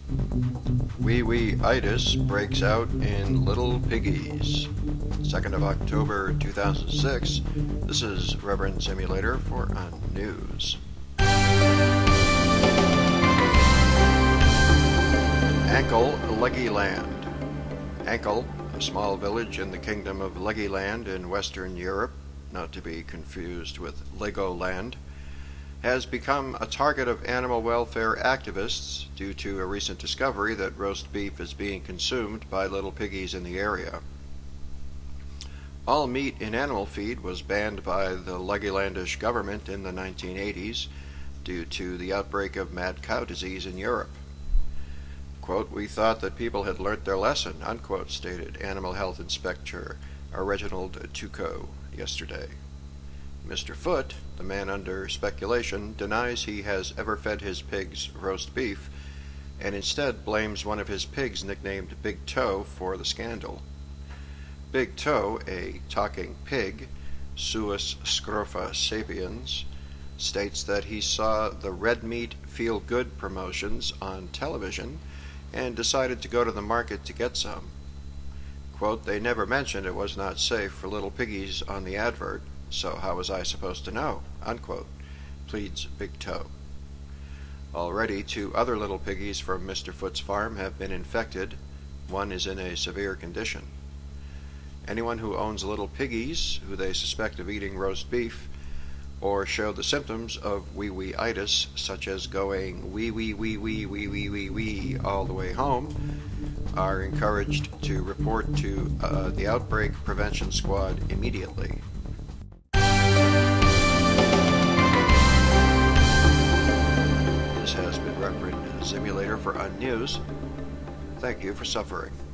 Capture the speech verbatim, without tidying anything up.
Wee wee itis breaks out in little piggies. second of October two thousand six. This is Reverend Simulator for Unnews. Ankle, Legoland. Ankle, a small village in the kingdom of Legoland in Western Europe, not to be confused with Legoland, has become a target of animal welfare activists due to a recent discovery that roast beef is being consumed by little piggies in the area. All meat in animal feed was banned by the Legolandish government in the nineteen eighties due to the outbreak of mad cow disease in Europe. Quote, "We thought that people had learnt their lesson," unquote, stated Animal Health Inspector Reginald Tuco yesterday. Mister Foot, the man under speculation, denies he has ever fed his pigs roast beef and instead blames one of his pigs nicknamed Big Toe for the scandal. Big Toe, a talking pig, Suis scrofa sapiens, states that he saw the red meat feel good promotions on television and decided to go to the market to get some. Quote, "They never mentioned it was not safe for little piggies on the advert, so how was I supposed to know?" Unquote, pleads Big Toe. Already two other little piggies from Mister Foot's farm have been infected. One is in a severe condition. Anyone who owns little piggies who they suspect of eating roast beef or show the symptoms of wee wee itis, such as going wee wee wee wee wee wee wee wee all the way home, are encouraged to report to uh, the Outbreak Prevention Squad immediately. This has been Reverend Simulator for Unnews. Thank you for suffering.